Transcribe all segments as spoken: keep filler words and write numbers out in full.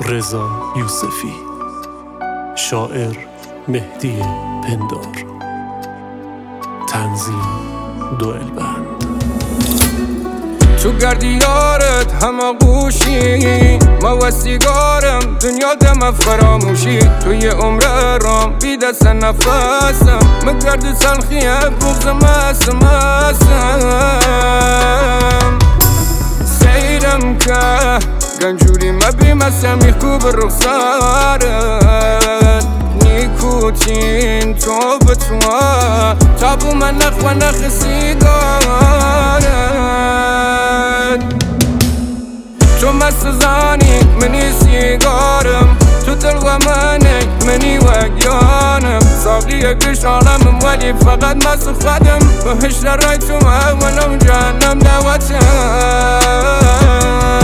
رضا یوسفی. شاعر مهدی پندار. تنظیم دوئلبند. تو گردیارت همه گوشی ما و سیگارم دنیا دم فراموشی توی عمر رام بی دست نفسم مگرد سلخیه بغزم اسم اسم سیرم که گنجوری مبی مسمی خوب رخصارت نیکوتین تو به تو تابو من نخ و نخ سیگارت تو مست زانی منی سیگارم تو دل و منی منی وگیانم ساقی گش عالمم ولی فقط مست خودم بهشت رای تو مهونم جهنم دعوتم.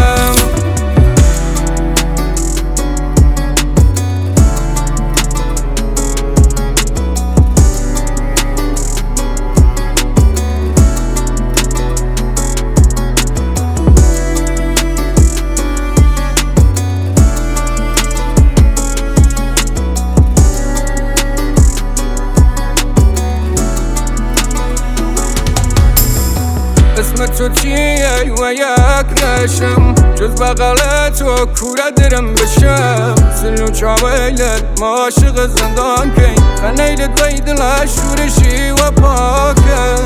اسم تو چیه و یک نشم جز بغل تو کوره درم بشم سلو چاویلت ما عاشق زندان کن خنیلت وی دل شورشی و پاکی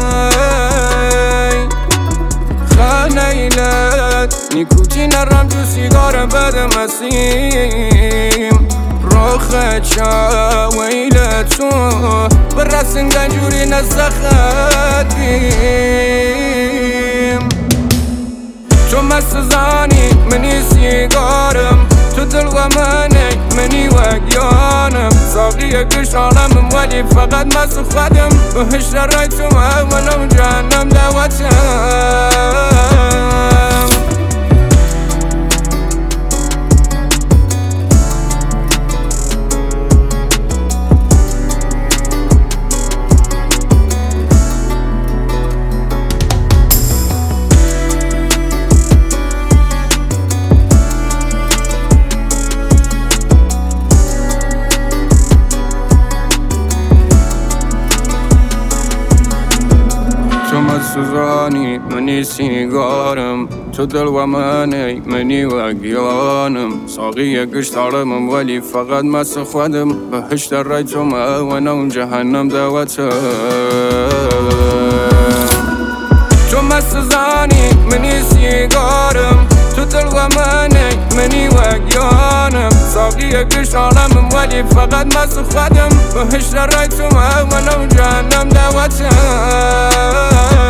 خنیلت نیکوتی نرم جو سیگار بدم اسیم روخ چاویلت تو برسن گنجوری نزخت بیم تو مست زانی منی سیگارم تو دل و منی منی وگیانم ساقی گش عالمم ولی فقط مست خودم بهشت رای تو مهونم جهنم دعوتم. سوزانی منی سیگارم تو دل و منی منی وگیانم ساقی گشت عالمم ولی فقط مست خودم بهشت رای تو مهونم جهنم دعوتم. تو مست زانی منی سیگارم تو دل و منی منی وگیانم ساقی گشت عالمم ولی فقط مست خودم بهشت رای تو مهونم جهنم دعوتم.